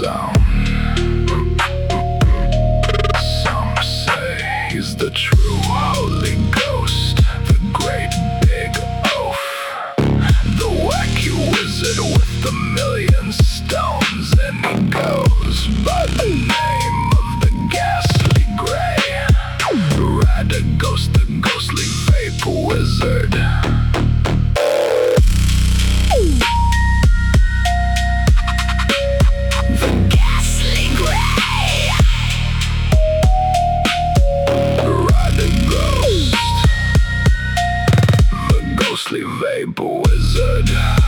sound. Some say he's the true Holy Ghost, the great big oaf, the wacky wizard with the million stones, and he goes by the name of the Ghastly Gray. Radaghost, the ghostly vape wizard. Ghostly vape wizard.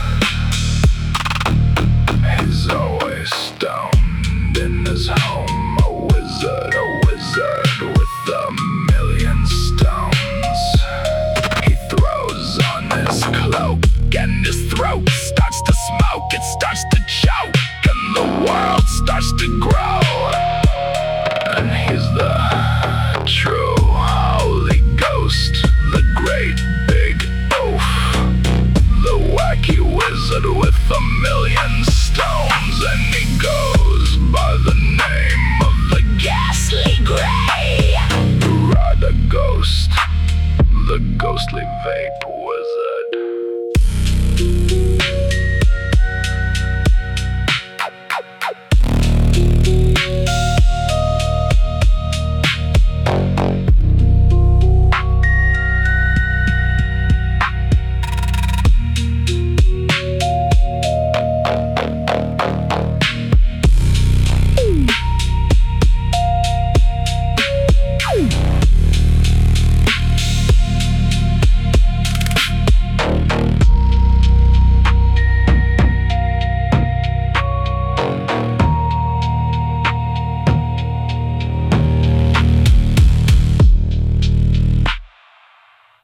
He's always stoned in his home. A wizard with a million stones. He throws on his cloak and his throat starts to smoke. It starts to choke and the world starts to grow.